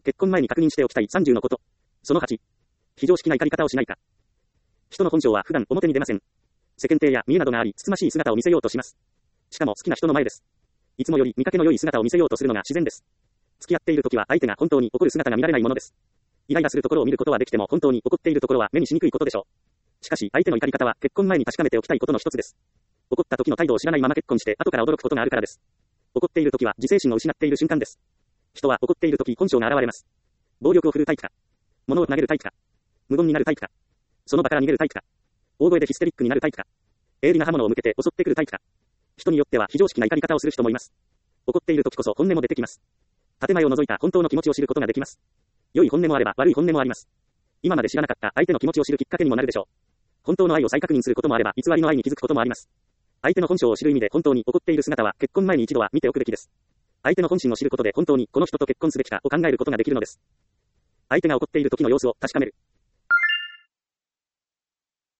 結婚前に確認しておきたい30のこと。その8。非常識な怒り方をしないか。人の本性は普段表に出ません。世間体や見栄などがあり、つつましい姿を見せようとします。しかも好きな人の前です。いつもより見かけの良い姿を見せようとするのが自然です。付き合っているときは相手が本当に怒る姿が見られないものです。イライラするところを見ることはできても本当に怒っているところは目にしにくいことでしょう。しかし相手の怒り方は結婚前に確かめておきたいことの一つです。怒った時の態度を知らないまま結婚して後から驚くことがあるからです。怒っている時は自制心を失っている瞬間です。人は怒っている時本性が現れます。暴力を振るタイプか、物を投げるタイプか、無言になるタイプか、その場から逃げるタイプか、大声でヒステリックになるタイプか、鋭利な刃物を向けて襲ってくるタイプか。人によっては非常識な怒り方をする人もいます。怒っている時こそ本音も出てきます。建前を除いた本当の気持ちを知ることができます。良い本音もあれば悪い本音もあります。今まで知らなかった相手の気持ちを知るきっかけにもなるでしょう。本当の愛を再確認することもあれば偽りの愛に気づくこともあります。相手の本性を知る意味で本当に怒っている姿は結婚前に一度は見ておくべきです。相手の本心を知ることで本当にこの人と結婚すべきかを考えることができるのです。相手が怒っている時の様子を確かめる。